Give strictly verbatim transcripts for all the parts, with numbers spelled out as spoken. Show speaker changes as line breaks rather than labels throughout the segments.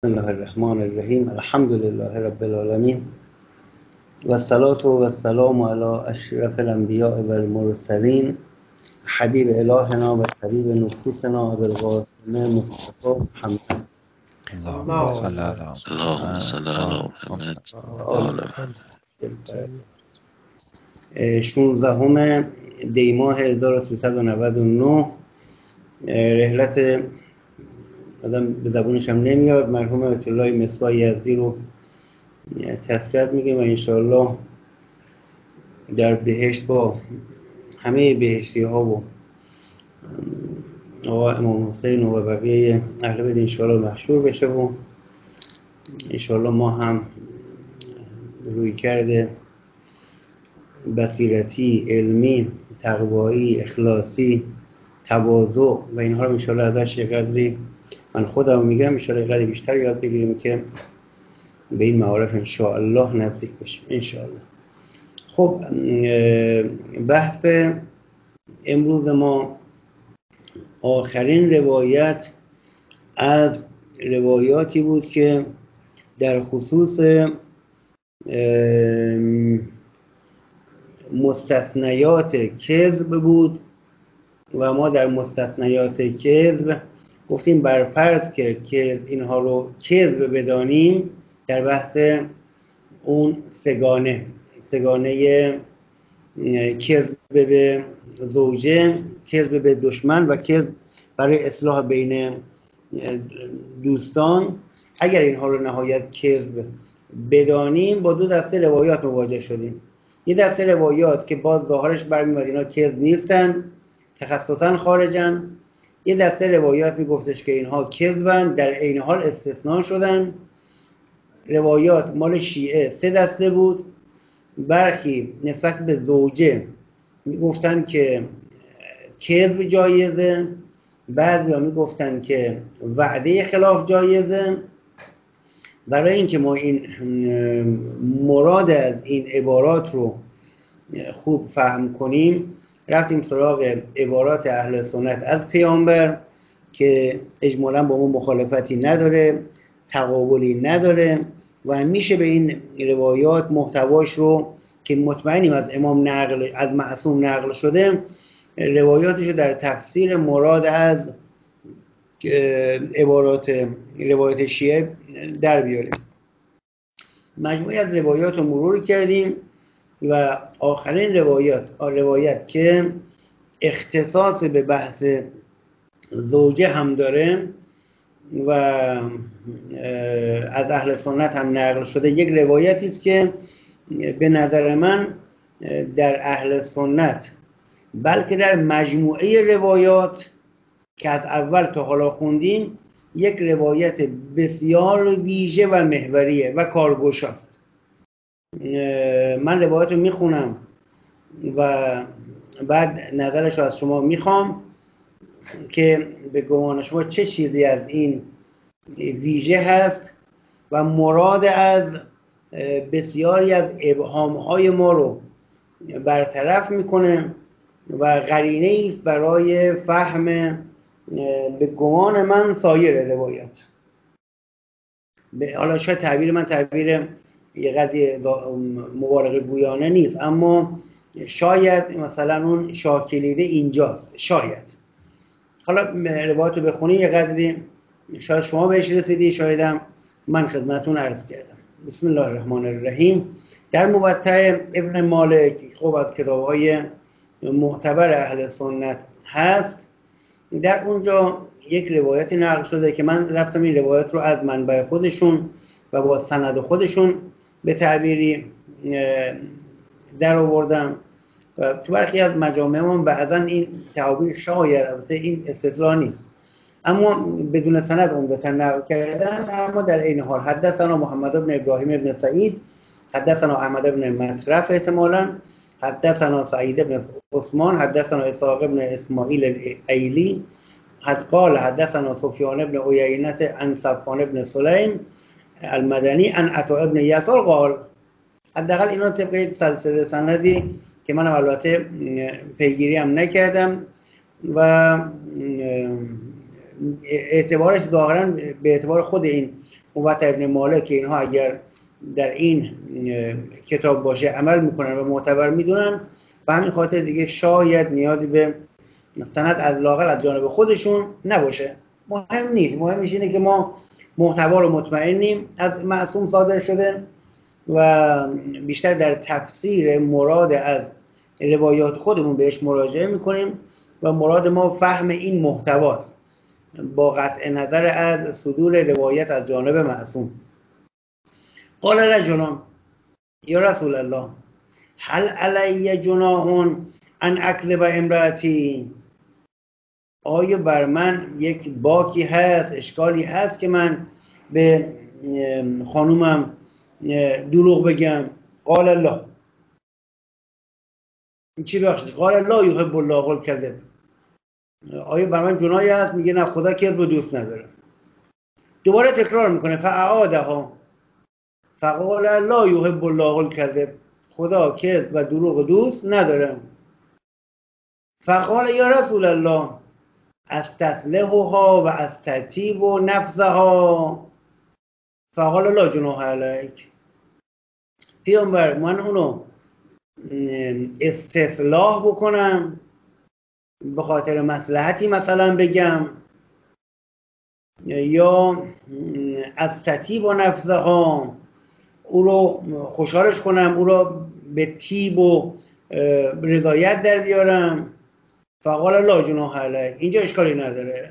بسم الله الرحمن الرحیم. الحمد لله رب العالمین و الصلاة و السلام علی اشرف الانبیاء و المرسلین حبیب الهنا و طبیب نفوسنا ابوالقاسم مصطفی محمد.
اللهم صل علی
اللهم صل علی محمد.
شانزدهم دی ماه هزار و سیصد و نود و نه. رحلت آدم به زبونش هم نمیاد، مرحوم آیت الله مصباح یزدی رو تسلیت میگیم و انشاءالله در بهشت با همه بهشتی ها و آقا امام حسین و بقیه اهل بیت انشاءالله محشور بشه و انشاءالله ما هم روی کرده بصیرتی، علمی، تقوایی، اخلاصی، تواضع و اینها رو انشاءالله ازش یه قدری، من خودم میگم انشاءالله یه قدری بیشتر یاد بگیریم که به این معارف انشاءالله نزدیک بشیم انشاءالله. خب بحث امروز ما آخرین روایت از روایاتی بود که در خصوص مستثنیات کذب بود و ما در مستثنیات کذب گفتیم بر فرض که که اینها رو کذب بدانیم در بحث اون سگانه سگانه کذب به زوجه، کذب به دشمن و کذب برای اصلاح بین دوستان، اگر اینها رو نهایت کذب بدانیم با دو دسته روایات مواجه شدیم. یه دسته روایات که باز ظاهرش برمیاد اینا کذب نیستن، تخصصا خارجن. یه دسته روایات میگفتش که اینها کذبن، در عین حال استثناء شدن. روایات مال شیعه سه دسته بود. برخی نسبت به زوجه میگفتن که کذب جایزه، بعضیا میگفتن که وعده خلاف جایزه. برای اینکه ما این مراد از این عبارات رو خوب فهم کنیم رفتیم سراغ عبارات اهل سنت از پیامبر که اجمالاً با ما مخالفتی نداره، تقابلی نداره و میشه به این روایات محتواش رو که مطمئنیم از امام نقل از معصوم نقل شده، روایاتش رو در تفسیر مراد از عبارات روایت شیعه در بیاریم. مجموعی از روایات رو مرور کردیم و آخرین روایات روایت که اختصاص به بحث زوجه هم داره و از اهل سنت هم نقل شده، یک روایتی است که به نظر من در اهل سنت بلکه در مجموعه روایات که از اول تا حالا خوندیم یک روایت بسیار ویژه و محوریه و کارگوشاست. من روایت رو میخونم و بعد نظرش رو از شما میخوام که به گمان شما چه چیزی از این ویژه هست و مراد از بسیاری از ابهامهای ما رو برطرف میکنه و قرینه است برای فهم به گمان من سایر روایات. حالا شاید تعبیر من تعبیر یه قدری مبالغه گویانه نیست، اما شاید مثلا اون شاه کلیده اینجاست، شاید. حالا روایت رو بخونی یه قدری شاید شما بهش رسیدی، شایدم من خدمتون عرض کردم. بسم الله الرحمن الرحیم. در موطأ ابن مالک، خب از کتاب‌های معتبر اهل سنت هست، در اونجا یک روایتی نقل شده که من رفتم این روایت رو از منبع خودشون و با سند خودشون به تعبیری در آوردم و تو برخی از مجامعمون بعضا این تعبیر شاید، البته این استدلال نیست، اما بدون سند عمدتاً نقل کردن. اما در این حال حدثنا محمد بن ابراهیم بن سعید، حدثنا احمد بن مصرف احتمالاً، حدثنا سعید بن عثمان، حدثنا اسحاق بن اسماعیل الایلی، حد قال حدثنا سفیان بن عیینة عن صفوان بن سلیم المدنی عن عطاء بن یسار قال. حداقل اینا طبق سلسله سندی که من البته پیگیری هم نکردم و اعتبارش ظاهرا به اعتبار خود این موطأ ابن مالک که اینها اگر در این کتاب باشه عمل میکنن و معتبر میدونن و همین خاطر دیگه شاید نیازی به سند از لااقل از جانب خودشون نباشه. مهم نیست، مهمش اینه که ما محتوا رو مطمئنیم از معصوم صادر شده و بیشتر در تفسیر مراد از روایات خودمون بهش مراجعه میکنیم و مراد ما فهم این محتواست با قطع نظر از صدور روایت از جانب معصوم. قال رجل یا رسول الله هل علی جناح ان اکذب امراتی، آیا بر من یک باکی هست، اشکالی هست که من به خانومم دروغ بگم؟ قال الله، این چی بخشید؟ قال الله یحب الله الکذب، آیا بر من جناحی هست؟ میگه نه، خدا کذب رو دوست نداره. دوباره تکرار میکنه فاعادها فقال لا یحب الله الکذب، خدا کذب و دروغ دوست نداره. فقال یا رسول الله استسلحها و استتیب و نفسها، فقال لا جناح علیک، پیامبر من اونو استصلاح بکنم به خاطر مصلحتی مثلا بگم، یا استتیب و نفسها او رو خوشحالش کنم، او رو به تیب و رضایت در بیارم. فقال لا جناح علیک، اینجا اشکالی نداره.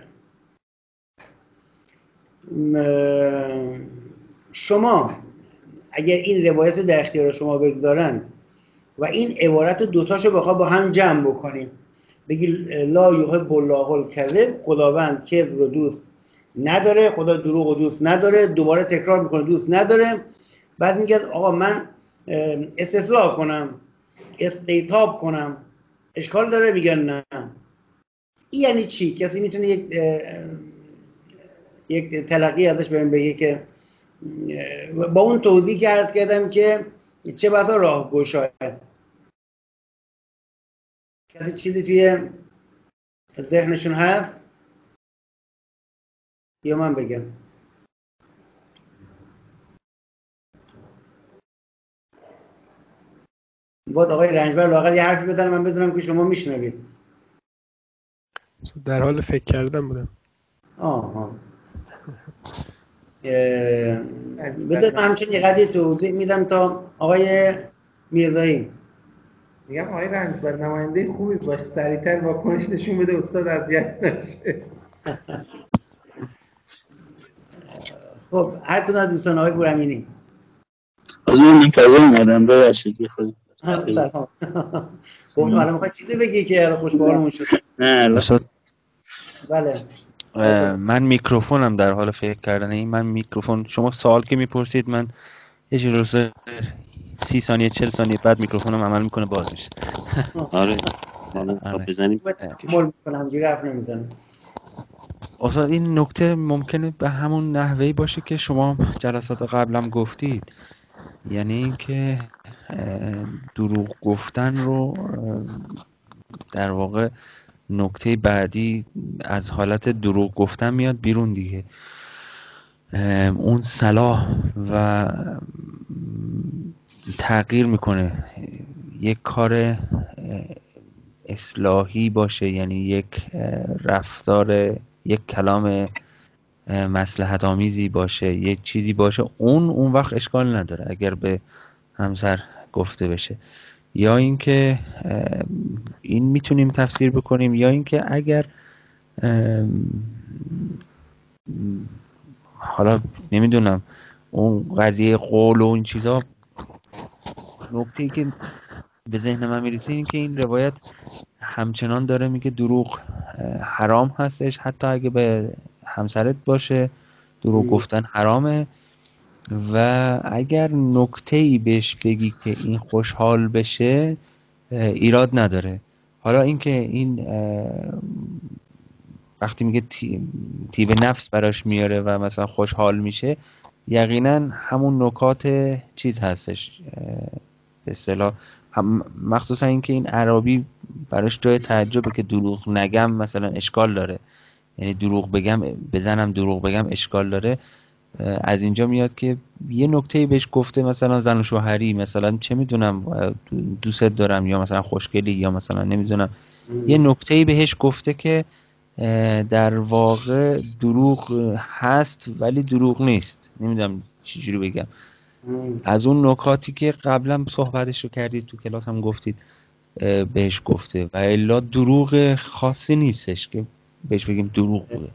شما اگر این روایت رو در اختیار شما بگذارن و این عبارت رو دوتاشو بخواه با هم جمع بکنیم، بگی لا یحب الله الکذب، خداوند کذب رو دوست نداره، خدا دروغ رو دوست نداره، دوباره تکرار میکنه دوست نداره، بعد میگه آقا من استصلاح کنم، استیتاب کنم، اشکال داره؟ میگن نه. این یعنی چی؟ کسی میتونه یک یک تلقی ازش بهم بگه که با اون توضیح که عرض کردم که چه بسا راهگشا، کسی چیزی توی ذهنشون هست یا من بگم؟ باید آقای رنجبر لااقل یه حرفی بزنه من بدونم که شما میشنوید.
در حال فکر کردن بودم.
آها بذارید من همچنین یه قضیه توضیح میدم تا آقای میرزایی.
میگم آقای رنجبر نماینده خوبی باش، سریعتر واکنش نشون بده استاد اذیت نشه.
خب هر کدوم از دوستان آقای بورامینی
از اون منتظر اومدم ببخشید یه خود
سلام. گفتم الان میخوای چیزی بگی که خوشحالمون شد.
نه
بله
من میکروفونم در حال فکر کردن. این من میکروفون شما سوال که میپرسید من یه جلوسه سی ثانیه چل ثانیه بعد میکروفونم عمل میکنه باز میشه.
آره آره بزنیم
مول میکنم همجوری حرف نمیزنم.
اصلا این نکته ممکنه به همون نحوهی باشه که شما جلسات قبلم گفتید، یعنی اینکه دروغ گفتن رو در واقع نکته بعدی از حالت دروغ گفتن میاد بیرون دیگه. اون صلاح و تغییر میکنه، یک کار اصلاحی باشه، یعنی یک رفتار، یک کلام مصلحت آمیزی باشه، یک چیزی باشه، اون اون وقت اشکال نداره اگر به همسر گفته بشه. یا اینکه این میتونیم تفسیر بکنیم، یا اینکه اگر حالا نمیدونم اون قضیه قول و این چیزا، نکته‌ای که به ذهن من میرسه این که این روایت همچنان داره میگه دروغ حرام هستش، حتی اگه به همسرت باشه دروغ گفتن حرامه، و اگر نکته‌ای بهش بگی که این خوشحال بشه ایراد نداره. حالا اینکه این وقتی میگه تیب نفس براش میاره و مثلا خوشحال میشه، یقینا همون نکات چیز هستش به اصطلاح، مخصوصا اینکه این عربی براش جای تعجبه که دروغ نگم مثلا اشکال داره، یعنی دروغ بگم بزنم دروغ بگم اشکال داره. از اینجا میاد که یه نکته بهش گفته مثلا زن و شوهری، مثلا چه میدونم دوست دارم یا مثلا خوشگلی یا مثلا نمیدونم یه نکته بهش گفته که در واقع دروغ هست ولی دروغ نیست. نمیدونم چجوری بگم. از اون نکاتی که قبلا صحبتش رو کردید تو کلاس هم گفتید بهش گفته و الا دروغ خاصی نیستش که بهش بگیم دروغ بوده.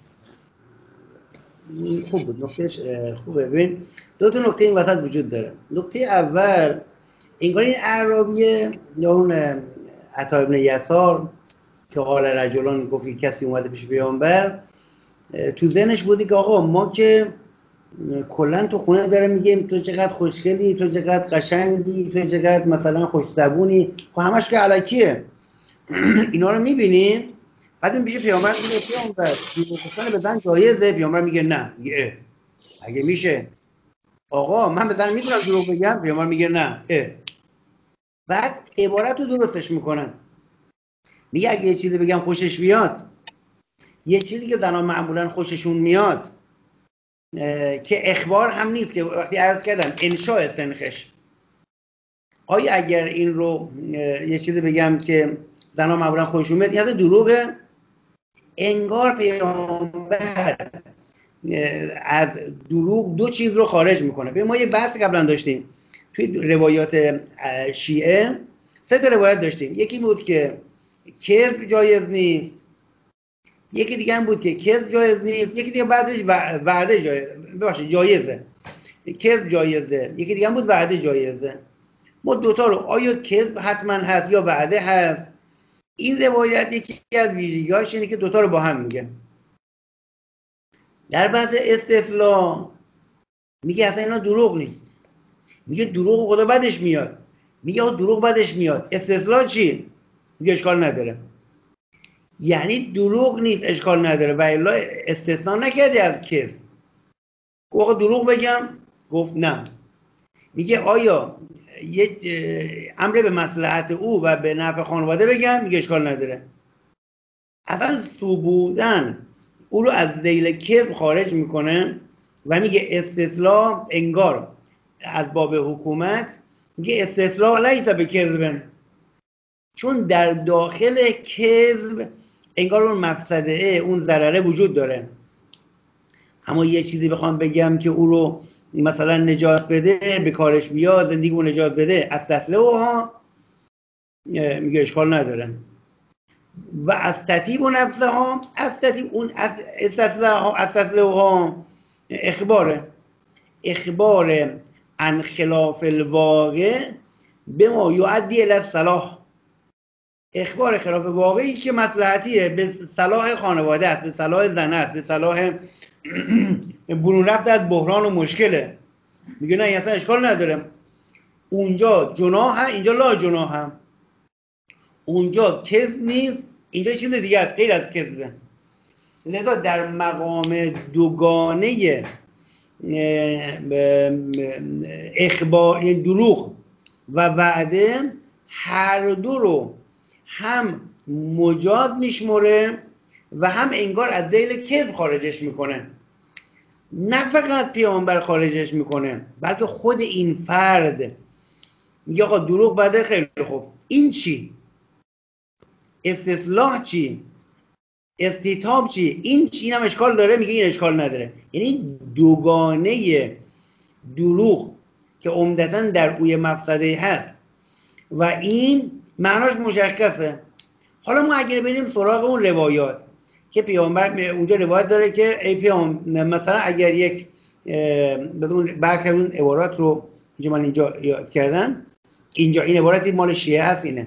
خوب بود، نکتهش خوبه. ببین دو تا نکته این وسط وجود داره. نکته اول انگار این اعرابیه یا اون عطا ابن یسار که قال رجلان گفت کسی اومده پیش پیامبر، تو ذهنش بودی که آقا ما که کلا تو خونه داره میگیم تو چقدر خوشگلی، تو چقدر قشنگی، تو چقدر مثلا خوش زبونی، خب همش که الکیه. اینا رو میبینیم بعد این پیش پیامبر میگه پیامبر دروغ گفتن به زن جایزه؟ پیامبر میگه نه. میگه اگه میشه آقا من به زن میتونم دروغ بگم؟ پیامبر میگه نه. اه. بعد عبارت رو درستش میکنن، میگه اگه یه چیزی بگم خوشش بیاد، یه چیزی که زنان معمولا خوششون میاد که اخبار هم نیست، که وقتی عرض کردم انشاء سنخش، آیا اگر این رو یه چیزی بگم که زنان معمولا خوششون میاد این دروغه؟ انگار پیامبر از دروغ دو چیز رو خارج میکنه. ببین ما یه بحث قبلا داشتیم توی روایات شیعه، سه تا روایت داشتیم. یکی بود که کذب جایز نیست، یکی دیگه هم بود که کذب جایز نیست، یکی دیگه بعدش وعده جایز ببخشید جایزه، کذب جایزه، یکی دیگه هم بود وعده جایزه. ما دوتا رو، آیا کذب حتما هست یا وعده هست؟ این روایت یکی از ویژگی‌هاش اینه که دوتا رو با هم میگه. در بحث استثلا میگه اصلا اینا دروغ نیست، میگه دروغ خدا بدش میاد. میگه آقا دروغ بدش میاد، استثلا چی؟ میگه اشکال نداره. یعنی دروغ نیست اشکال نداره و الا استثنا نکرده از کذب. گفت آقا دروغ بگم؟ گفت نه. میگه آیا یک امر به مصلحت او و به نفع خانواده بگم؟ میگه اشکال نداره. اصلا ثبوتاً او رو از ذیل کذب خارج میکنه و میگه استثلا انگار از باب حکومت، میگه استثلا لیس به کذب، چون در داخل کذب انگار اون مفسده اون ضرره وجود داره. اما یه چیزی بخوام بگم که او رو مثلا نجات بده، به کارش بیاد، زندگی رو نجات بده، از تسلوها، میگه اشکال نداره. و از تطیب و نفسه ها، از تطیب اون از تسلوها اخباره، اخبار عن خلاف الواقع به ما یعدی الی الصلاح، اخبار خلاف واقعی که مصلحتیه، به صلاح خانواده است، به صلاح زن است، به صلاح برون رفت از بحران و مشکله. میگه نه اصلا اشکال نداره. اونجا جناح، اینجا لا جناح، اونجا کذب نیست، اینجا چیز دیگه است غیر از کذبه. لذا در مقام دوگانه اخبار دروغ و وعده، هر دو رو هم مجاز میشمره و هم انگار از ذیل کذب خارجش میکنه. نه فقط پیامبر خارجش میکنه بلکه خود این فرد میگه آقا دروغ بده، خیلی خوب، این چی؟ استصلاح چی؟ استیتاب چی؟ این چی؟ این هم اشکال داره؟ میگه این اشکال نداره. یعنی دوگانه دروغ که عمدتاً در اوی مفسده هست و این معناش مشخصه. حالا ما اگر بریم سراغ اون روایات که پیامبر اونجا روایت داره که ای پیامبر مثلا اگر یک بدون برخی اون عبارات رو اینجا من اینجا یاد کردم، اینجا این عبارتی مال شیعه هست، اینه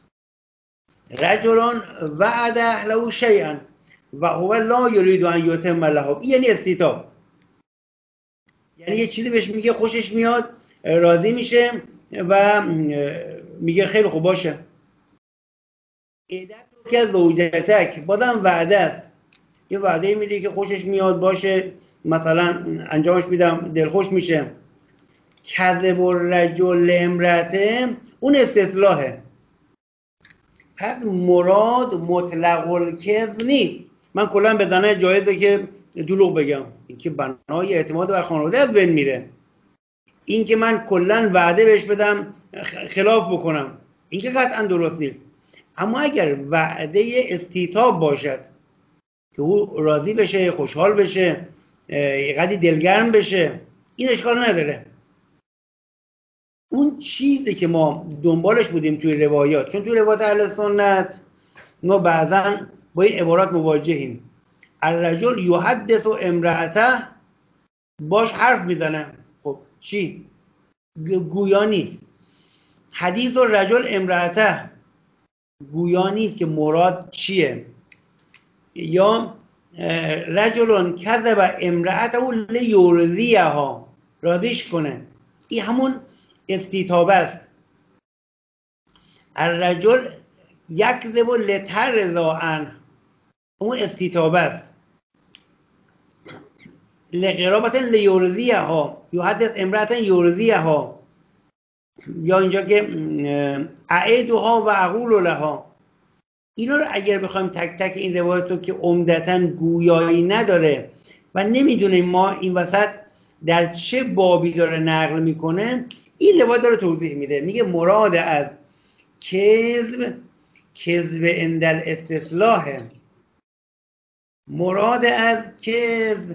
رجلان وعد اهله شیئا و هو لا یرید ان یتم له، یعنی استیتاب، یعنی یه چیزی بهش میگه خوشش میاد، راضی میشه و میگه خیلی خوب باشه. عدت رو که زوجتک بازم وعده است، یه وعده میده که خوشش میاد باشه، مثلا انجامش میدم دلخوش میشه. کذب الرجل امرأته اون استصلاحه. پس مراد مطلق الکذب نیست، من کلا به زنه جایزه که دروغ بگم، این که بنای اعتماد بر خانواده از بین میره. این که من کلا وعده بهش بدم خلاف بکنم، این که قطعا درست نیست. اما اگر وعده استیطاب باشد که او راضی بشه، خوشحال بشه، قدری دلگرم بشه، این اشکال نداره. اون چیزی که ما دنبالش بودیم توی روایات، چون توی روایات اهل سنت ما بعضا با این عبارات مواجهیم، الرجل یحدث امرأته، باش حرف میزنه. خب چی؟ گویا نیست. حدیث الرجل امرأته، گویا نیست که مراد چیه. یا رجل کذب امرأته لیرضیها، راضیش کنه، این همون استیطابه است. الرجل یکذب لترضی عنه، اون استیطابه است. لقرابت لیرضیها، یحدث امرأة یرضیها، یا اینجا که اعیدها و اقول لها. اینا رو اگر بخوایم تک تک این روایت رو که عمدتاً گویایی نداره و نمیدونیم ما این وسط در چه بابی داره نقل میکنه، این روایت داره توضیح میده. میگه مراد از کذب، کذب عند الاستثلاح، مراد از کذب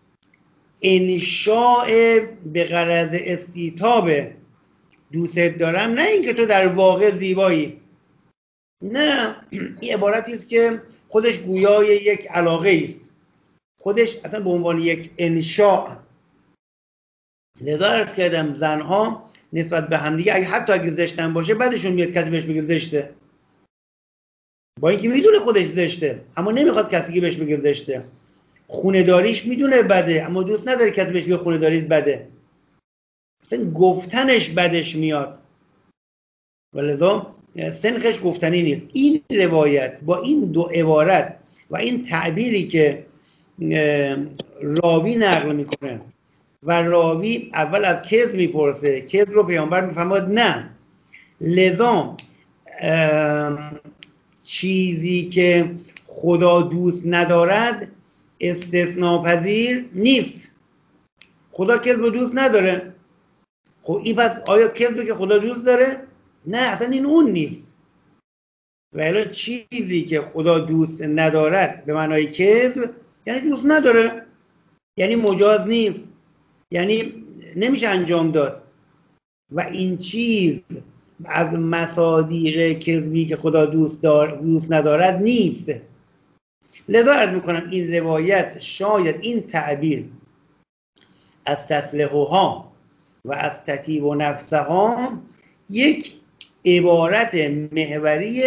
انشاء به غرض استیطاب، دوست دارم، نه اینکه تو در واقع زیبایی. نه، این عبارتی است که خودش گویای یک علاقه است، خودش اصلا به عنوان یک انشاء. لذا عرض کردم زنها نسبت به همدیگه اگه حتی اگه زشتن باشه بعدشون میاد کسی بهش بگه زشته، با اینکه میدونه خودش زشته اما نمیخواد کسی که بهش بگه زشته. خونه داریش میدونه بده اما دوست نداره کسی بهش بگه خونه داریت بده، اصلا گفتنش بدش میاد. ولذا سنخش گفتنی نیست. این روایت با این دو عبارت و این تعبیری که راوی نقل میکنه و راوی اول از کذب میپرسه، کذب رو پیامبر میفرماد نه، لذا چیزی که خدا دوست ندارد استثناپذیر نیست. خدا کذب رو دوست نداره. خب این پس آیا کذبی که خدا دوست داره؟ نه، اصلا این اون نیست. ولی چیزی که خدا دوست ندارد به معنای کذب یعنی دوست نداره، یعنی مجاز نیست، یعنی نمیشه انجام داد. و این چیز از مصادیق کذبی که خدا دوست دار دوست ندارد نیست. لذا عرض میکنم این روایت شاید این تعبیر از تسلحها و از تطیب و نفسها یک عبارت محوری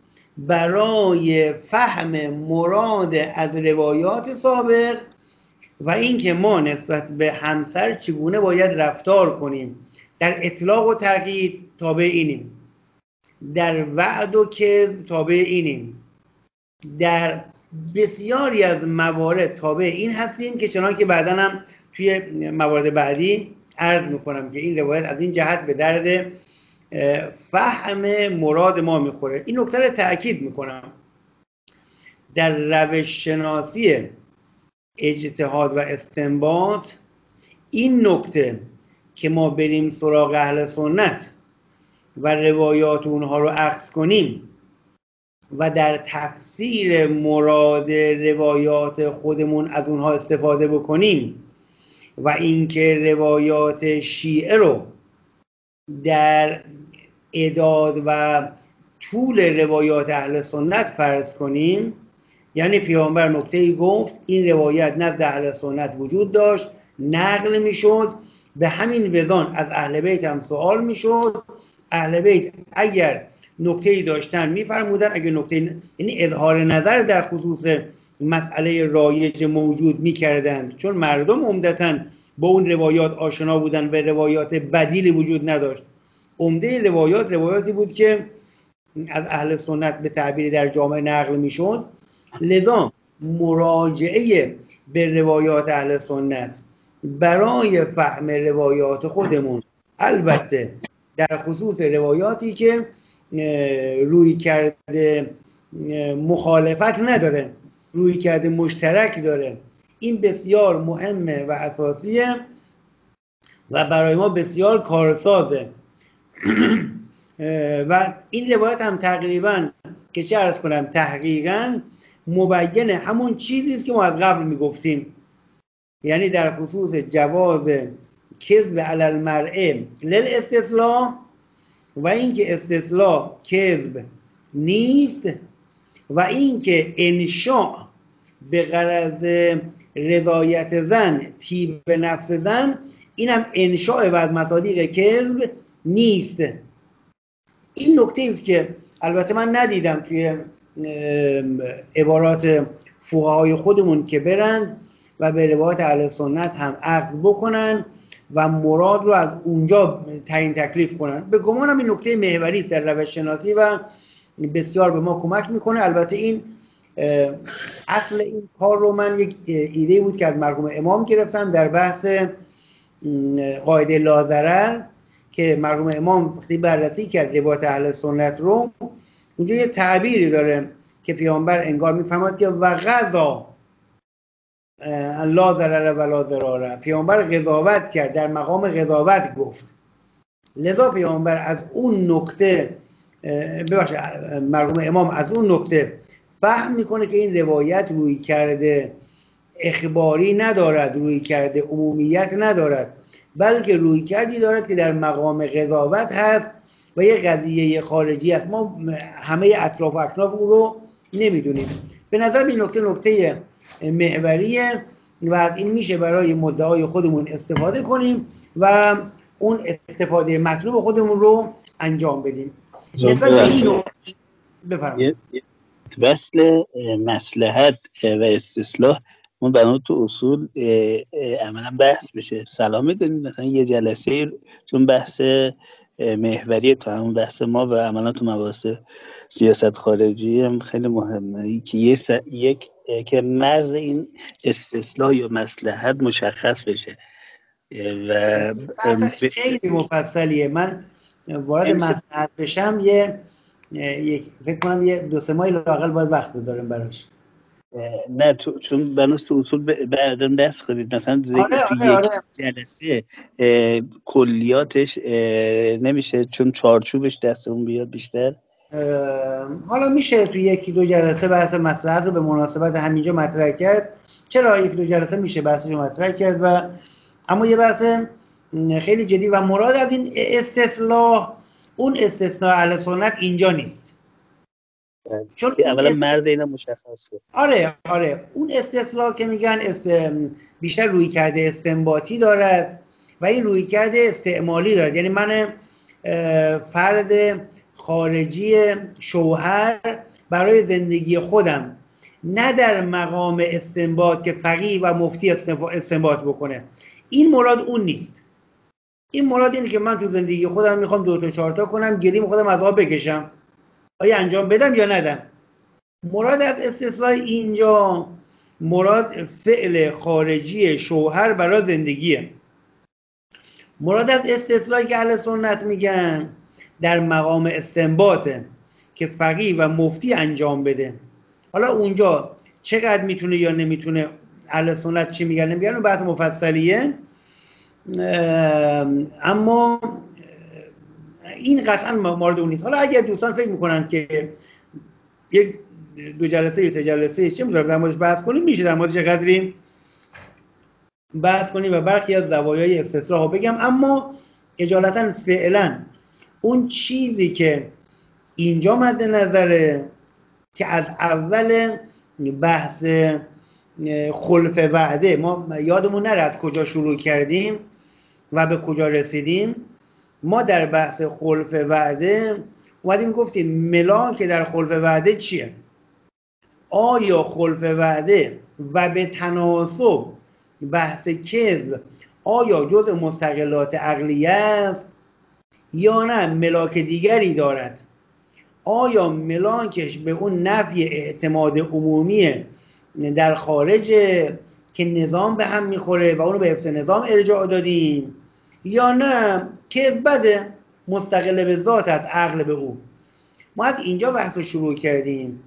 برای فهم مراد از روایات سابق و اینکه ما نسبت به همسر چگونه باید رفتار کنیم. در اطلاق و تقیید تابع اینیم، در وعد و کذب تابع اینیم، در بسیاری از موارد تابع این هستیم که چنان که بعداً هم توی موارد بعدی عرض میکنم که این روایت از این جهت به درد فهم مراد ما میخوره. این نکته رو تأکید میکنم. در روش شناسی اجتهاد و استنباط این نکته که ما بریم سراغ اهل سنت و روایات اونها رو اخذ کنیم و در تفسیر مراد روایات خودمون از اونها استفاده بکنیم و اینکه روایات شیعه رو در اعداد و طول روایات اهل سنت فرض کنیم، یعنی پیامبر نکته‌ای گفت، این روایت نزد اهل سنت وجود داشت، نقل میشد، به همین وزان از اهل بیت هم سوال میشد، اهل بیت اگر نکته‌ای داشتن میفرمودن، اگر نکته یعنی اظهار نظر در خصوص مسئله رایج موجود میکردند، چون مردم عمدتاً با اون روایات آشنا بودن و روایات بدیلی وجود نداشت. عمده روایات روایاتی بود که از اهل سنت به تعبیری در جامعه نقل میشد. لذا مراجعه به روایات اهل سنت برای فهم روایات خودمون، البته در خصوص روایاتی که روی کرده مخالفت نداره، روی کرده مشترک داره. این بسیار مهمه و اساسیه و برای ما بسیار کارسازه. و این روایت هم تقریبا که چه عرض کنم تحقیقا مبین همون چیزی است که ما از قبل میگفتیم، یعنی در خصوص جواز کذب علی المرء للاستثلاء و اینکه استثلاء کذب نیست و اینکه انشاء به غرض رضایت زن طیب نفس زن اینم انشاء و از مصادیق کذب نیست. این نکته است که البته من ندیدم توی عبارات فقهای خودمون که برند و به روایت اهل سنت هم عقد بکنن و مراد رو از اونجا تعیین تکلیف کنن. به گمانم این نکته محوری است در روش شناسی و بسیار به ما کمک میکنه. البته این اصل این کار رو من یک ایده بود که از مرحوم امام گرفتم در بحث قاعده لا ضرر که مرحوم امام وقتی بررسی کرد روایت اهل سنت رو، اونجا یه تعبیری داره که پیامبر انگار میفهمد که و غذا لا ضرر و لا ضرار، پیامبر قضاوت کرد، در مقام قضاوت گفت. لذا پیامبر از اون نکته ببخشید مرحوم امام از اون نکته فهم میکنه که این روایت روی کرده اخباری ندارد، روی کرده عمومیت ندارد، بلکه روی کردی دارد که در مقام قضاوت هست و یه قضیه خارجی است. ما همه اطراف و اکناف او رو نمیدونیم. به نظر این نکته نکته محوریه و از این میشه برای مدعای خودمون استفاده کنیم و اون استفاده مطلوب خودمون رو انجام بدیم. نسبت به این بفرمایید.
وصل مصلحت و استصلاح ما برای تو اصول عملا بحث بشه. سلام میدونید مثلا یه جلسه چون بحث محوری تو همون بحث ما و عملا تو مباحث سیاست خارجی هم خیلی مهمه که یه س... یک که مرز این استصلاح یا مصلحت مشخص بشه و
بحث خیلی مفصلیه. من وارد مصلحت بشم یه یک فکر کنم یه دو سه ماه لااقل باید وقت بذارم براش.
نه تو چون بناس تو اصول بعدم دست کنید مثلا
آره
تو
آره
یک
آره.
جلسه کلیاتش نمیشه چون چارچوبش دستمون بیاد بیشتر.
حالا میشه تو یکی دو جلسه بحث مصلحت رو به مناسبت همینجا مطرح کرد. چرا یک دو جلسه میشه بحثش رو مطرح کرد و اما یه بحث خیلی جدی و مراد از این استثلاح اون استثناء اهل سنت اینجا نیست.
چون که اولا مرز اینا مشخصه.
آره آره اون استثلاح که میگن است... بیشتر روی کرده استنباطی دارد و این روی کرده استعمالی دارد. یعنی من فرد خارجی شوهر برای زندگی خودم نه در مقام استنباط که فقیه و مفتی استنباط بکنه، این مراد اون نیست. این مراد اینه که من تو زندگی خودم میخوام دو تا چهار تا کنم، گلیم خودم از آب بکشم، آیا انجام بدم یا ندم. مراد از استثلاح اینجا مراد فعل خارجی شوهر برای زندگیه. مراد از استثلاحی که اهل سنت میگن در مقام استنباطه که فقیه و مفتی انجام بده. حالا اونجا چقدر میتونه یا نمیتونه اهل سنت چی میگن نمیگن اون بحث مفصلیه، اما این قطعا مورد اون نیست. حالا اگر دوستان فکر میکنن که یک دو جلسه یا سه جلسه چه می‌ذارم در موردش بحث کنیم، میشه در موردش قدری بحث کنیم و برخی از زوایای استثراء بگم. اما اجالتا فعلا اون چیزی که اینجا مد نظره که از اول بحث خلف وعده ما یادمون نره از کجا شروع کردیم و به کجا رسیدیم. ما در بحث خلف وعده اومدیم گفتیم ملاک در خلف وعده چیه؟ آیا خلف وعده و به تناسب بحث کذب آیا جزء مستقلات عقلیه است یا نه ملاک دیگری دارد؟ آیا ملاکش به اون نفی اعتماد عمومی در خارج که نظام به هم میخوره و اونو به حفظ نظام ارجاع دادیم، یا نه کذب بده مستقل به ذات از عقل به او؟ ما از اینجا بحث رو شروع کردیم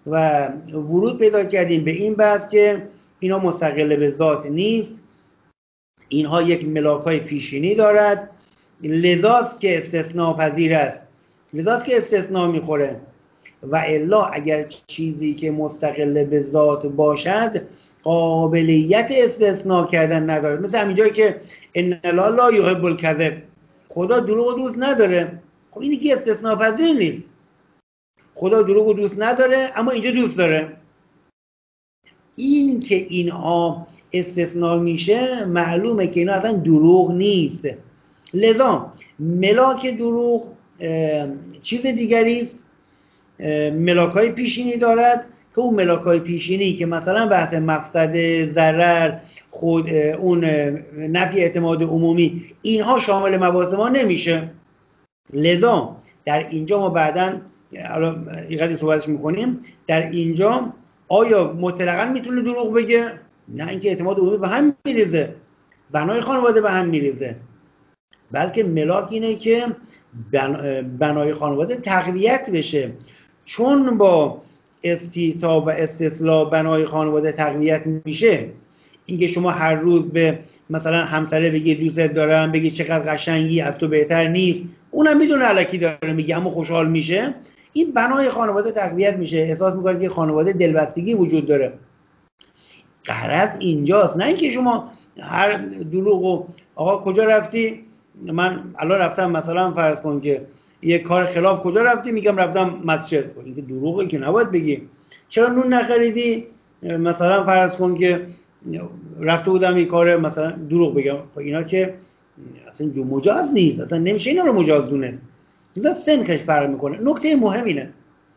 و ورود پیدا کردیم به این بحث که اینا مستقل به ذات نیست، اینها یک ملاک‌های پیشینی دارد، لذاست که استثناء پذیر است، لذاست که استثناء میخوره. و الا اگر چیزی که مستقل به ذات باشد قابلیت استثناء کردن نداره، مثل همینجایی که ان الله لا یحب الکذب، خدا دروغ دوست نداره. خب اینی که استثناء پذیر نیست، خدا دروغ دوست نداره اما اینجا دوست داره. این که اینها استثناء میشه معلومه که اینا اصلا دروغ نیست. لذا ملاک دروغ چیز دیگری است، ملاک‌های پیشینی دارد که اون ملاک‌های پیشینی که مثلا بحث مقصد، ضرر، خود اون نفی اعتماد عمومی، اینها شامل مباحث ما نمیشه. لذا در اینجا ما بعداً الان یه قضیه صحبتش میکنیم، در اینجا آیا مطلقاً میتونه دروغ بگه؟ نه، اینکه اعتماد عمومی به هم میریزه، بنای خانواده به هم میریزه. بلکه ملاک اینه که بنای خانواده تقویت بشه، چون با استیطاب و استصلاح بنای خانواده تقویت میشه. اینکه شما هر روز به مثلا همسره بگی دوستت دارم، بگی چقدر قشنگی، از تو بهتر نیست، اونم میدونه الکی داره میگه اما خوشحال میشه، این بنای خانواده تقویت میشه، احساس میکنه که خانواده دلبستگی وجود داره. غرض اینجاست، نه اینکه شما هر دروغو آقا کجا رفتی، من الان رفتم مثلا فرض کن که یه کار خلاف، کجا رفتی، میگم رفتم مسجد. این که دروغه که نباید بگی. چرا نون نخریدی، مثلا فرض کن که رفته بودم یه کار، مثلا دروغ بگم. اینا که اصلا جو مجاز نیست، اصلا نمیشه اینا رو مجاز دونست. اینجا سنخش فرق میکنه. نکته مهم اینه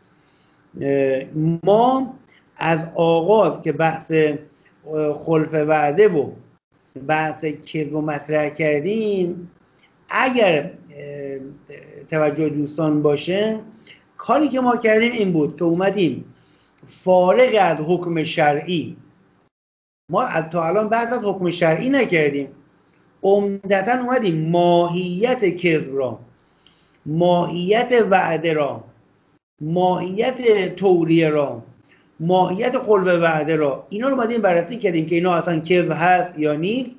ما از آغاز که بحث خلف وعده و بحث کذب و مطرح کردیم، اگر توجه دوستان باشه، کاری که ما کردیم این بود که اومدیم فارغ از حکم شرعی، ما تا الان بحث از حکم شرعی نکردیم، عمدتاً اومدیم ماهیت کذب را، ماهیت وعده را، ماهیت توریه را، ماهیت خلف وعده را، اینا رو اومدیم بررسی کردیم که اینا اصلا کذب هست یا نیست.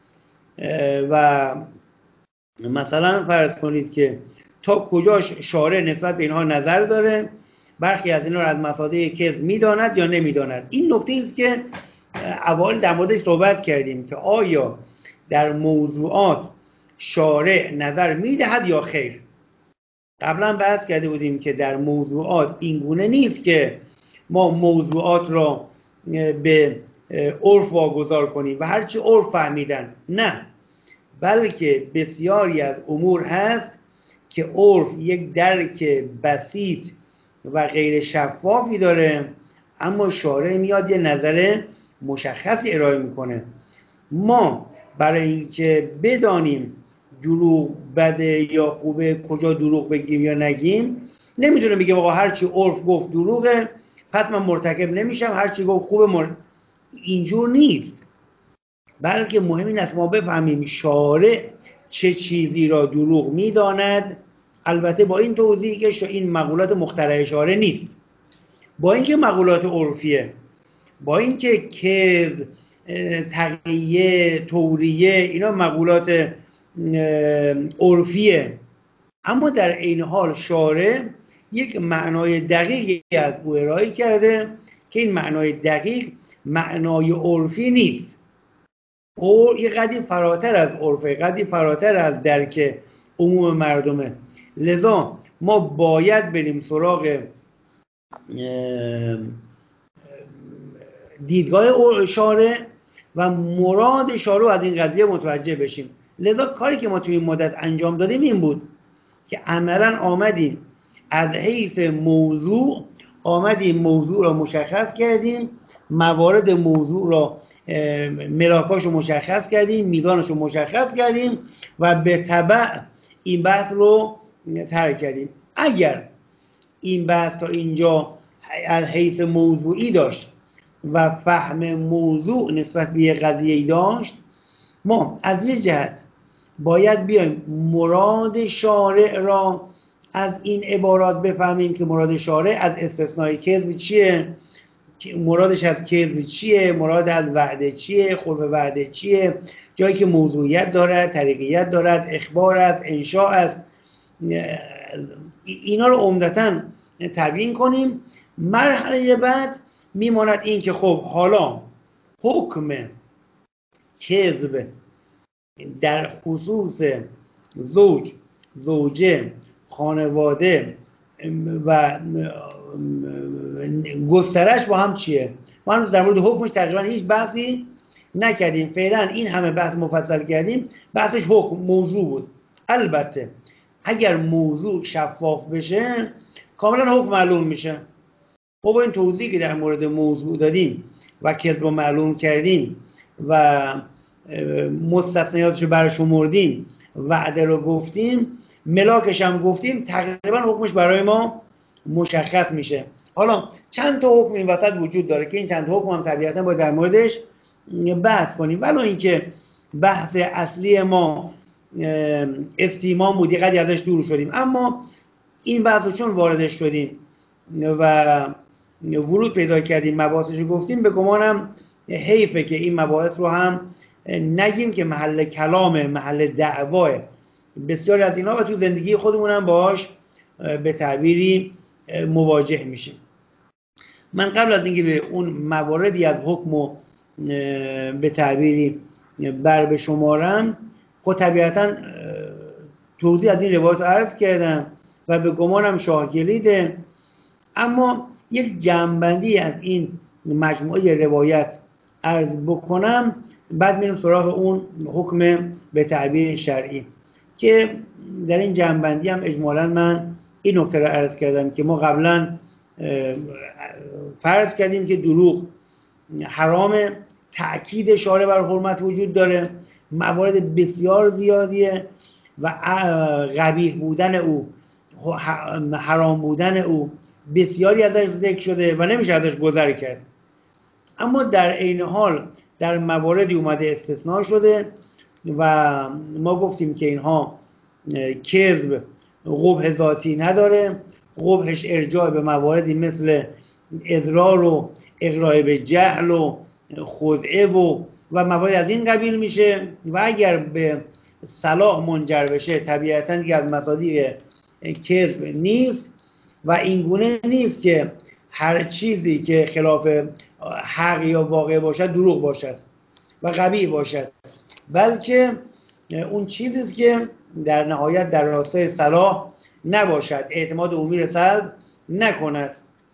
و مثلا فرض کنید که تا کجاش شارع نسبت به اینها نظر داره، برخی از اینا رو از مصادیق کذب میداند یا نمیداند. این نکته است که اول در موردش صحبت کردیم که آیا در موضوعات شارع نظر میدهد یا خیر. قبلا بحث کرده بودیم که در موضوعات این گونه نیست که ما موضوعات را به عرف واگذار کنیم و هرچی عرف فهمیدن، نه، بلکه بسیاری از امور هست که عرف یک درک بسیط و غیر شفافی داره، اما شارع میاد یه نظر مشخصی ارائه میکنه. ما برای اینکه بدانیم دروغ بده یا خوبه، کجا دروغ بگیم یا نگیم، نمیتونه بگیم آقا هرچی عرف گفت دروغه پس من مرتکب نمیشم، هرچی گفت خوبه مر... اینجور نیست. بلکه مهم این است ما بفهمیم شارع چه چیزی را دروغ میداند، البته با این توضیحی که این مقولات مخترع شارع نیست، با اینکه مقولات عرفیه، با اینکه کذب، تقیه، توریه، اینا مقولات عرفیه، اما در عین حال شارع یک معنای دقیقی از او ارائه کرده که این معنای دقیق معنای عرفی نیست، او یک قدری فراتر از عرفه، قدری فراتر از درک عموم مردمه. لذا ما باید بریم سراغ دیدگاه شارع و مراد شارع از این قضیه متوجه بشیم. لذا کاری که ما توی این مدت انجام دادیم این بود که عملاً آمدیم از حیث موضوع آمدیم موضوع را مشخص کردیم، موارد موضوع را ملاکاش رو مشخص کردیم، میزانش رو مشخص کردیم و به تبع این بحث رو ترک کردیم. اگر این بحث تا اینجا از حیث موضوعی داشت و فهم موضوع نسبت به یک قضیه‌ای داشت، ما از یه جهت باید بیایم مراد شارع را از این عبارات بفهمیم که مراد شارع از استثنای کذب چیه، مرادش از کذب چیه، مراد از وعده چیه، خلف وعده چیه، جایی که موضوعیت دارد، طریقیت دارد، اخبار است، انشاء است، اینا رو عمدتاً تبیین کنیم. مرحله بعد میماند این که خب حالا حکم کذب در خصوص زوج، زوجه، خانواده و گسترش با هم چیه؟ ما هنوز در مورد حکمش تقریبا هیچ بحثی نکردیم. فعلا این همه بحث مفصل کردیم، بحثش حکم موضوع بود. البته اگر موضوع شفاف بشه کاملا حکم معلوم میشه. ما با این توضیحی که در مورد موضوع دادیم و کذب رو معلوم کردیم و مستثنیاتش رو برشمردیم، وعده رو گفتیم، ملاکش هم گفتیم، تقریبا حکمش برای ما مشخص میشه. حالا چند تا حکم این وسط وجود داره که این چند تا حکم هم طبیعتا باید در موردش بحث کنیم، ولو اینکه بحث اصلی ما استیمان بود، یه قدری ازش دور شدیم، اما این بحث رو چون واردش شدیم و ورود پیدا کردیم، مباحثش رو گفتیم، به گمانم حیفه که این مباحث رو هم نگیم که محل کلام، محل دعواه بسیاری از اینا و تو زندگی خودمون هم باهاش به تعبیری مواجه میشیم. من قبل از اینکه به اون مواردی از حکم و به تعبیری بر به شمارم، خب طبیعتا توضیح از این روایت رو عرض کردم و به گمانم شاه کلیده، اما یک جمع‌بندی از این مجموعه روایت عرض بکنم، بعد میرم سراغ اون حکم به تعبیر شرعی که در این جمع‌بندی هم اجمالاً من این نکته رو عرض کردم که ما قبلا فرض کردیم که دروغ حرام، تأکید شارع بر حرمت وجود داره، موارد بسیار زیادیه و قبیح بودن او، حرام بودن او بسیاری ازش ذکر شده و نمیشه ازش گذر کرد. اما در عین حال در مواردی اومده استثناء شده و ما گفتیم که اینها کذب قبح ذاتی نداره، قبحش ارجاع به مواردی مثل اضرار و اغراء به جهل و خدعه و و موارد از این قبیل میشه و اگر به صلاح منجر بشه طبیعتاً دیگه از مصادیق کذب نیست و این گونه نیست که هر چیزی که خلاف حق یا واقع باشد دروغ باشد و قبیح باشد، بلکه اون چیزی است که در نهایت در راستای صلاح نباشد، اعتماد عمومی را سلب نکند.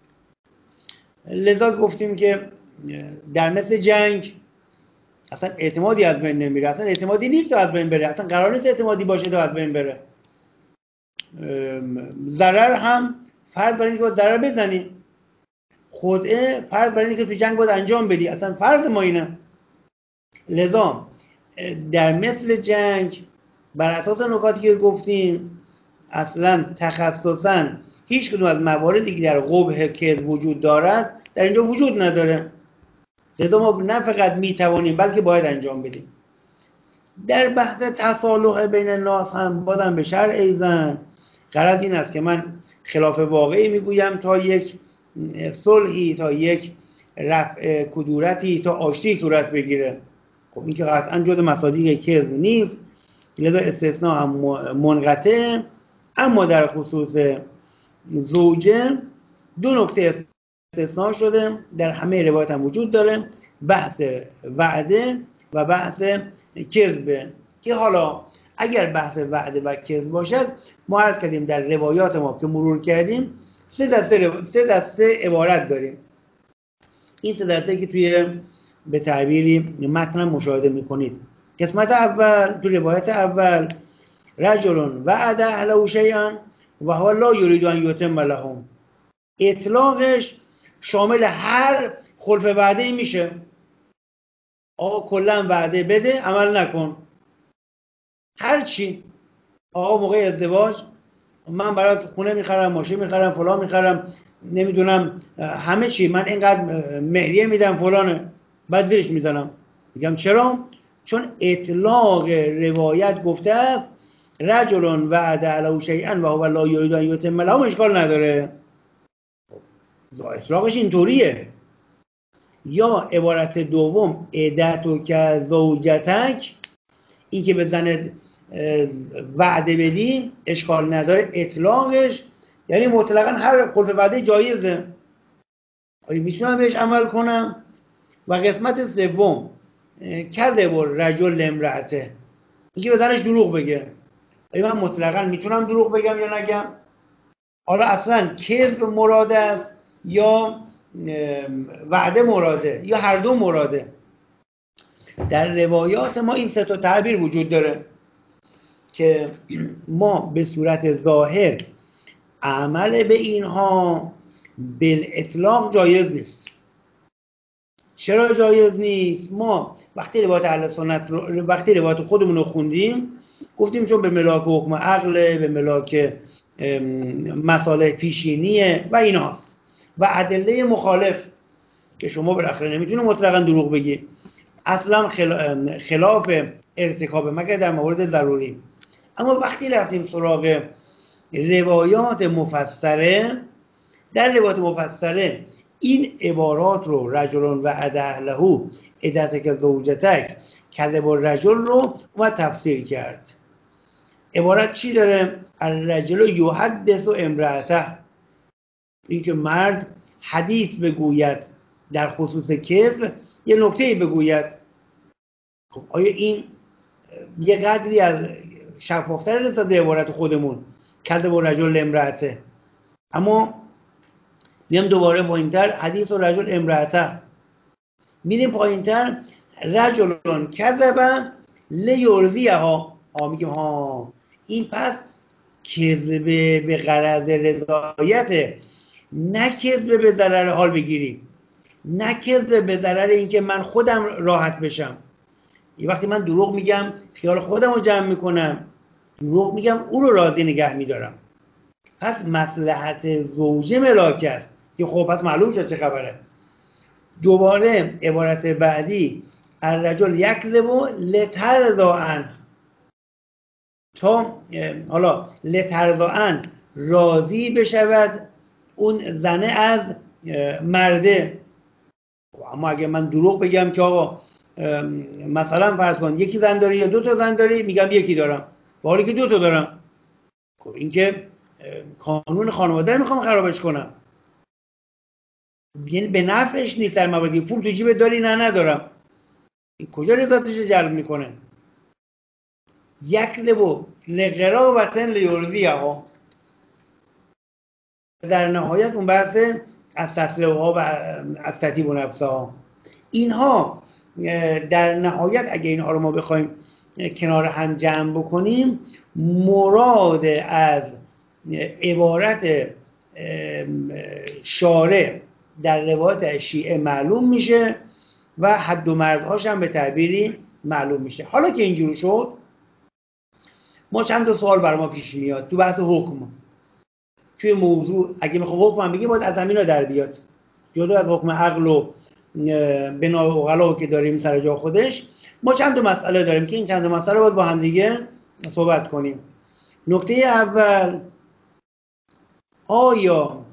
لذا گفتیم که در مثل جنگ اصلا اعتمادی از بین نمیره، اصلا اعتمادی نیست تا از بین بره، اصلا قرار نیست اعتمادی باشه تا از بین بره. ضرر هم فرض بر اینکه باید ضرر بزنی، خدعه فرض بر اینکه تو جنگ باید انجام بدی، اصلا فرض ما اینه. لذا در مثل جنگ بر اساس نکاتی که گفتیم اصلا تخصصا هیچ کدوم از مواردی که در قبح کذب وجود دارد در اینجا وجود نداره. لذا ما نه فقط میتوانیم بلکه باید انجام بدیم. در بحث تصالح بین الناس هم بازم به شرع ایزن غرض این است که من خلاف واقعی میگویم تا یک صلحی، تا یک رفع کدورتی، تا آشتی صورت بگیره. خب این که قطعا جز مصادیق کذب نیست، لذا استثناء هم منقطع. اما در خصوص زوجه دو نکته استثناء شده، در همه روایت هم وجود داره، بحث وعده و بحث کذب، که حالا اگر بحث وعده و کذب باشد ما عرض کردیم در روایات ما که مرور کردیم سه دسته, سه دسته عبارت داریم. این سه دسته که توی به تعبیری متن مشاهده میکنید. قسمت اول، تو روایت اول، رجل وعد اهله شیئا و هو لا یرید ان یتم لهم، اطلاقش شامل هر خلف وعده ای میشه. آقا کلا وعده بده عمل نکن، هر چی. آقا موقع ازدواج من برات خونه میخرم، ماشین میخرم، فلان میخرم، نمیدونم همه چی، من اینقدر مهریه میدم فلانه، بعد زیرش میزنم. میگم چرا؟ چون اطلاق روایت گفته است رجل وعد علیه شیئا و هو لا یرید ان یتم له اشکال نداره. اطلاقش اینطوریه. یا عبارت دوم عدتو که زوجتک، این که به زنت وعده بدی اشکال نداره، اطلاقش یعنی مطلقا هر خلف وعده جایزه، آیا میتونم بهش عمل کنم. و قسمت سوم کذب رجل امرأته، اینکه به زنش دروغ بگه، آیا من مطلقا میتونم دروغ بگم یا نگم. حالا اصلا کذب مراده است یا وعده مراده یا هر دو مراده. در روایات ما این سه تا تعبیر وجود داره که ما به صورت ظاهر عمل به اینها بالاطلاق جایز نیست. چرا جایز نیست؟ ما وقتی روایت اهل سنت رو وقتی روایت خودمون رو خوندیم گفتیم چون به ملاک حکم عقل، به ملاک مسائل پیشینیه و ایناست و ادله مخالف که شما بالاخره نمیتونه مطلقاً دروغ بگی، اصلا خلاف ارتکاب مگر در موارد ضروری. اما وقتی رفتیم سراغ روایات مفسره، در روایات مفسره این عبارات رو رجل و اهله عدتک زوجتک کذب الرجل رو و تفسیر کرد. عبارت چی داره؟ الرجل یحدث امرأته، این که مرد حدیث بگوید در خصوص کذب، یه نکته‌ای بگوید. خب آیا این یه قدری از شفافتر نسبت به عبارت خودمون کذب الرجل امرأته، اما میام دوباره پایین‌تر حدیث و رجل امرأته، میریم پایین‌تر رجلون کذب لیرضیها، ها میگیم ها این پس کذب به غرض رضایت، نه کذب به ضرر حال بگیری، نه کذب به ضرر اینکه من خودم راحت بشم. یه وقتی من دروغ میگم خیال خودم رو جمع میکنم، دروغ میگم او رو راضی نگه میدارم. پس مصلحت زوجه ملاک است که خب پس معلوم شد چه خبره. دوباره عبارت بعدی الرجل یکذب لترضا عنه، تا حالا لترضا عنه راضی بشود اون زنه از مرده. اما اگه من دروغ بگم که آقا مثلا فرض کن یکی زن داری یا دو تا زن داری، میگم یکی دارم با حالی که دو تا دارم، خب این که قانون خانواده رو میخوام خرابش کنم، یعنی به نفعش نیست. در مواردی پول تو جیبت داری نه ندارم، این کجا رضایتش جلب میکنه؟ یکذب لقرابة لیرضیها. در نهایت اون بحث از تسلوها و از تطیب و نفسها، اینها در نهایت اگه اینها رو ما بخوایم کنار هم جمع بکنیم، مراد از عبارت شارع در روایت شیعه معلوم میشه و حد و مرزهاش هم به تعبیری معلوم میشه. حالا که اینجور شد، ما چند تا سوال بر ما پیش میاد تو بحث حکم. توی موضوع اگه میخوام حکم هم بگیم باید از زمین ها در بیاد، جدا از حکم عقل و بنا و غلا که داریم سر جا خودش، ما چند تا مسئله داریم که این چند تا مسئله باید با هم دیگه صحبت کنیم. نکته اول، آیا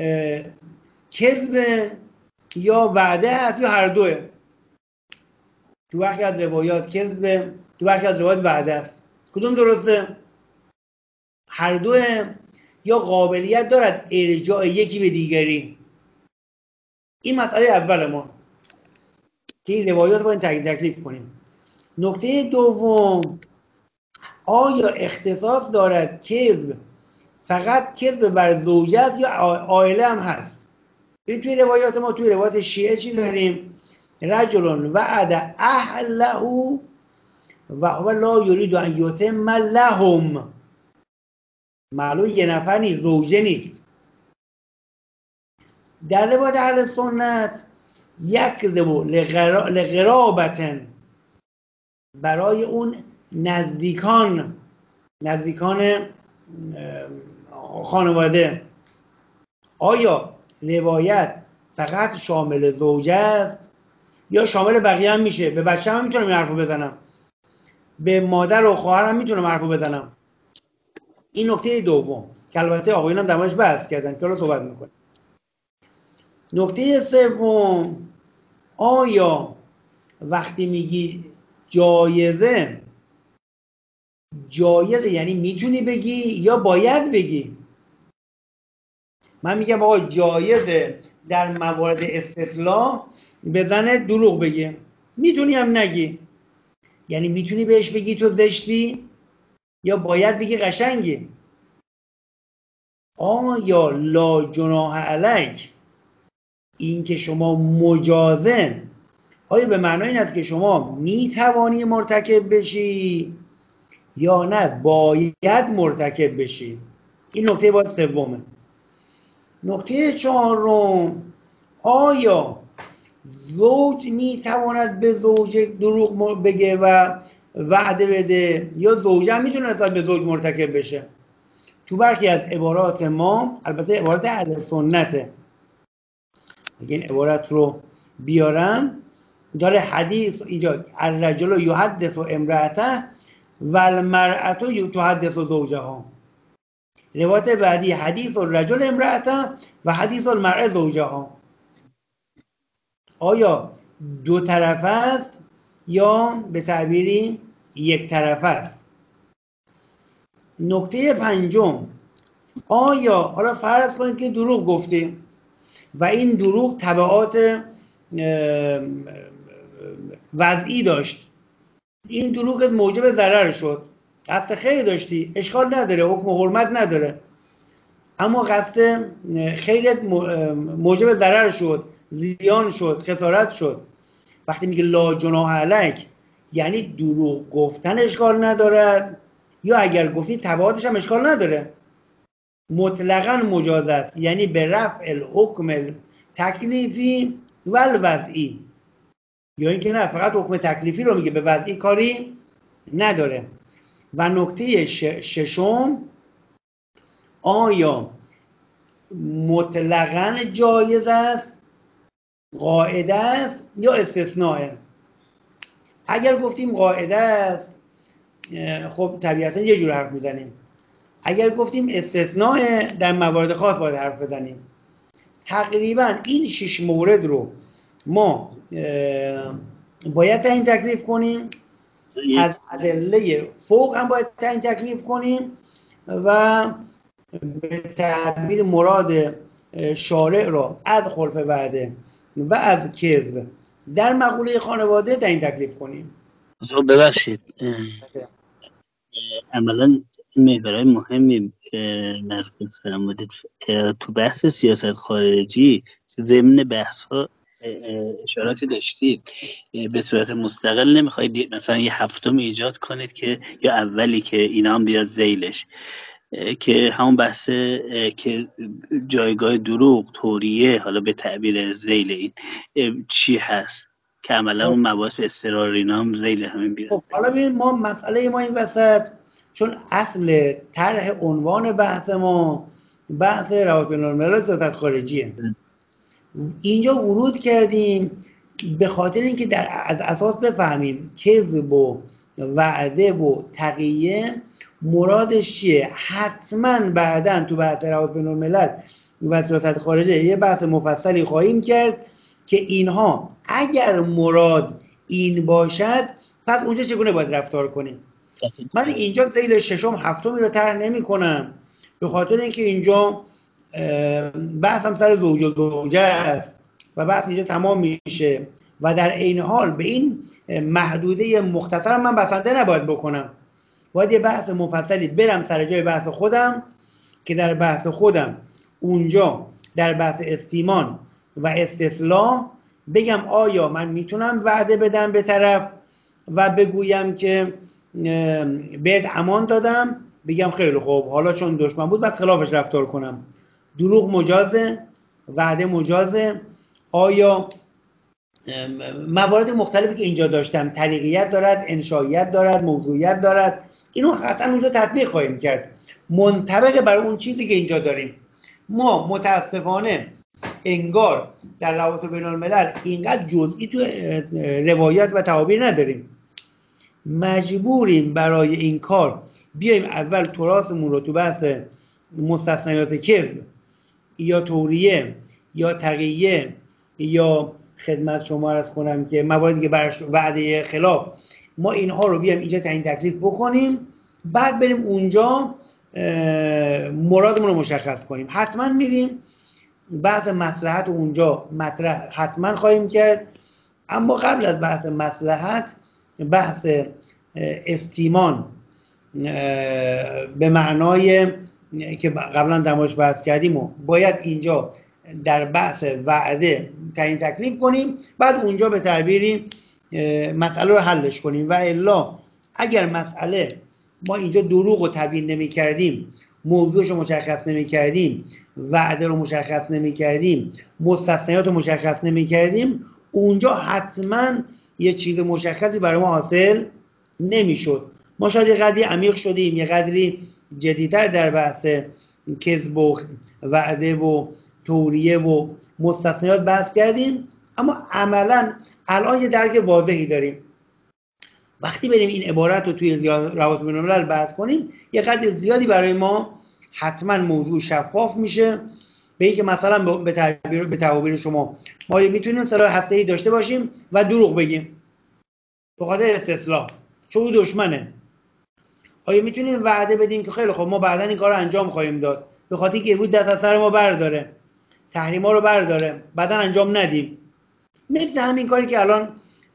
کذب یا وعده هست یا هر دوه؟ تو برخی از روایات کذب، تو برخی از روایات وعده است. کدوم درسته؟ هر دوه یا قابلیت دارد ارجاع یکی به دیگری؟ این مسئله اول ما که این روایات باید تجزیه تکلیف کنیم. نکته دوم، آیا اختصاص دارد کذب فقط کذب بر زوجه است یا عائله هم هست؟ ببین توی روایات ما، توی روایات شیعه چی داریم؟ رجل وعد اهله و هو لا یرید ان یتم لهم. معلوم یه نفر نیست، زوجه نیست. در روایت اهل سنت یکذب لقرابة، برای اون نزدیکان نزدیکان خانواده. آیا روایت فقط شامل زوجه است یا شامل بقیه هم میشه؟ به بچه هم میتونم این حرفو بزنم، به مادر و خواهر هم میتونم حرفو بزنم. این نکته دوم که البته آقایون هم در موردش بحث کردن که حالا صحبت میکنیم. نکته سوم، آیا وقتی میگی جایزه، جایزه یعنی میتونی بگی یا باید بگی؟ من میگم آقا جایزه در موارد استثناء بزنه دروغ بگی، میتونی هم نگی. یعنی میتونی بهش بگی تو زشتی یا باید بگی قشنگی. آیا لا جناح علیک، این که شما مجازه، آیا به معنای این است که شما میتوانی مرتکب بشی یا نه باید مرتکب بشی؟ این نکته باید سومه. نکته چهارم، آیا زوج میتواند به زوج دروغ بگه و وعده بده یا زوجه هم میتونه نسبت به زوج مرتکب بشه؟ تو برخی از عبارات ما، البته عبارات اهل سنته، اگه این عبارت رو بیارم، داره حدیث اینجا الرجل یحدث امرأته و المرأة تحدث زوجها. روایت بعدی حدیث الرجل امرأته و حدیث المرأة زوجها. آیا دو طرف است یا به تعبیری یک طرف است؟ نکته پنجم، آیا حالا فرض کنید که دروغ گفتی و این دروغ تبعات وضعی داشت، این دروغت موجب ضرر شد، قصد خیر داشتی، اشکال نداره، حکم و حرمت نداره، اما قصد خیرت موجب ضرر شد، زیان شد، خسارت شد. وقتی میگه لا جناح علیک یعنی دروغ گفتن اشکال ندارد، یا اگر گفتی تبعاتش هم اشکال نداره، مطلقاً مجاز است، یعنی به رفع الحکم تکلیفی و الوضعی، یا اینکه نه فقط حکم تکلیفی رو میگه، به وضعی کاری نداره. و نکته ششم، آیا مطلقاً جایز است، قاعده است یا استثناء؟ اگر گفتیم قاعده است خب طبیعتا یه جور حرف میزنیم، اگر گفتیم استثناء در موارد خاص باید حرف بزنیم. تقریبا این شش مورد رو ما باید تعیین تکلیف کنیم، از ادله فوق هم باید تعیین تکلیف کنیم و به تعبیر مراد شارع را از خلف وعده و از کذب در مقوله خانواده تعیین تکلیف کنیم.
ببخشید عملا محورهای مهمی مذکور فرمودید تو بحث سیاست خارجی. ضمن بحث ها اشاراتی داشتید، به صورت مستقل نمیخواید مثلا یه هفتم ایجاد کنید که یا اولی که اینا هم بیاد ذیلش، که همون بحث که جایگاه دروغ، توریه، حالا به تعبیر ذیل این چی هست که عملا اون مباحث اضطرار اینا هم ذیل همین بیاد.
خب حالا ببین، ما مسئله ما این وسط، چون اصل طرح عنوان بحث ما بحث روابط بین‌الملل سیاست خارجیه، اینجا ورود کردیم به خاطر اینکه در از اساس بفهمیم کذب و وعده و تقیه مرادش چیه. حتما بعداً تو بحث روابط بین‌الملل و سیاست خارجی یه بحث مفصلی خواهیم کرد که اینها اگر مراد این باشد پس اونجا چگونه باید رفتار کنیم. من اینجا ذیل ششم هفتمی رو طرح نمی کنم به خاطر اینکه اینجا بحثم سر زوج و زوجه است و بحث اینجا تمام میشه و در عین حال به این محدوده مختصر من بسنده نباید بکنم، باید یه بحث مفصلی برم سر جای بحث خودم که در بحث خودم اونجا در بحث استیمان و استثلاح بگم آیا من میتونم وعده بدم به طرف و بگویم که بهت امان دادم، بگم خیلی خوب حالا چون دشمن بود بعد خلافش رفتار کنم. دروغ مجازه، وعده مجازه. آیا موارد مختلفی که اینجا داشتم طریقیت دارد، انشائیت دارد، موضوعیت دارد، اینو قطعا اونجا تطبیق خواهیم کرد منطبق بر اون چیزی که اینجا داریم. ما متاسفانه انگار در روابط بین الملل اینقدر جزئی تو روایات و تعابیر نداریم، مجبوریم برای این کار بیایم اول تراثمون رو تو بحث مستثنیات کذب یا توریه یا تقیه یا خدمت شما عرض کنم که مواردی که بر وعده خلاف، ما اینها رو بیایم اینجا تعیین تکلیف بکنیم، بعد بریم اونجا مرادمون رو مشخص کنیم. حتما میریم بحث مصلحت اونجا مطرح حتما خواهیم کرد، اما قبل از بحث مصلحت بحث استیمان به معنای که قبلا در موردش بحث کردیم و باید اینجا در بحث وعده تعیین تکلیف کنیم، بعد اونجا به تعبیری مسئله رو حلش کنیم. و الا اگر مسئله ما اینجا دروغ رو تبیین نمی کردیم، موضوعش رو مشخص نمی کردیم، وعده رو مشخص نمی کردیم، مستثنیات رو مشخص نمی کردیم، اونجا حتما یه چیز مشخصی برای ما حاصل نمی شد. ما شاید یه قدری عمیق شدیم، یه قدری جدیتر در بحث کذب و وعده و توریه و مستثنیات بحث کردیم، اما عملا الان یه درک واضحی داریم. وقتی بریم این عبارت رو توی روابط بین‌الملل بحث کنیم، یه قدر زیادی برای ما حتما موضوع شفاف میشه، به اینکه مثلا به تعبیر به تعبیر شما ما میتونیم سلاح هسته‌ای داشته باشیم و دروغ بگیم به خاطر استصلاح چون او دشمنه. آیا میتونیم وعده بدیم که خیلی خب ما بعداً این کار رو انجام خواهیم داد به خاطر که بود دست از سر ما برداره، تحریما رو برداره، بعداً انجام ندیم؟ مثل همین کاری که الان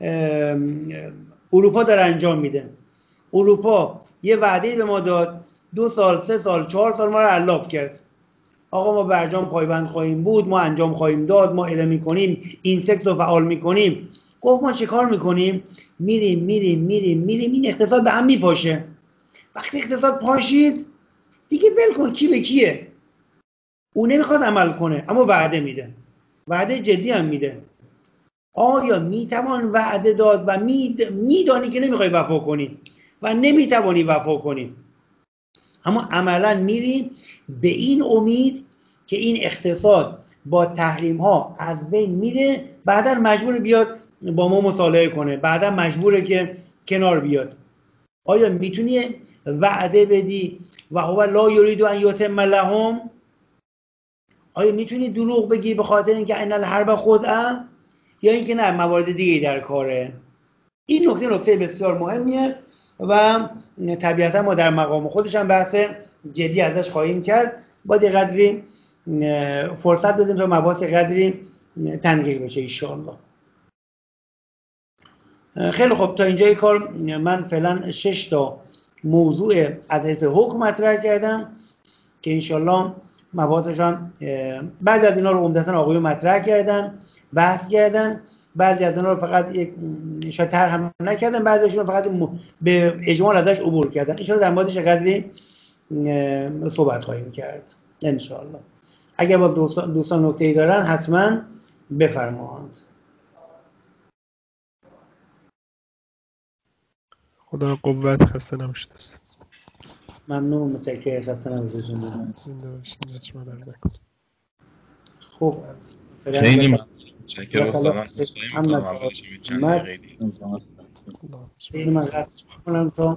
اروپا داره انجام میده. اروپا یه وعده به ما داد، دو سال، سه سال، چهار سال ما رو علاف کرد. آقا ما برجام پایبند خواهیم بود، ما انجام خواهیم داد، ما اعلام میکنیم، این سکس رو فعال میکنیم. گفت ما چه کار میکنیم؟ میریم میریم میریم میریم این اقتصاد به هم میپاشه. وقتی اقتصاد پاشید دیگه ول کن، کی به کیه. اون نمیخواد عمل کنه اما وعده میده، وعده جدی هم میده. آیا میتوان وعده داد و میدانی که نمیخوای وفا کنی و نمیتوانی وفا کنی، اما عملا میری به این امید که این اقتصاد با تحریم ها از بین میره، بعدا مجبور بیاد با ما مصالحه کنه، بعدا مجبوره که کنار بیاد. آیا میتونی وعده بدی و هو لا یرید ان یتم لهم؟ آیا میتونی دروغ بگی به خاطر اینکه ان الحرب خدعه، یا اینکه نه موارد دیگه در کاره؟ این نکته نکته بسیار مهمیه و طبیعتا ما در مقام خودش هم بحث جدی ازش خواهیم کرد. باید یه قدری فرصت بدیم تا مباحث قدری تنقیح بشه ان شاء الله. خیلی خب، تا اینجای کار من فعلا شش تا موضوع از حیث حکم مطرح کردم که ان شاء الله مباحثش هم بعضی از اینا رو عمدتاً آقایون مطرح کردن، بحث کردن، بعضی از اینا رو فقط یک شاید طرح هم نکردن، بعضیشون رو فقط به اجمال ازش عبور کردن. ان شاء الله در موردش قدری صحبت خواهیم کرد ان شاء الله. اگر با دوستان دوستان نکته‌ای دارن حتما بفرمایند.
خدا قوت، خسته نباشید.
ممنون، متشکرم، خسته نباشید.
زنده باشید. شما در نکنید.
خب
خیلی متشکرم استادان.
محمد
اولش چند دقیقه دیگه
من قصد کنم تا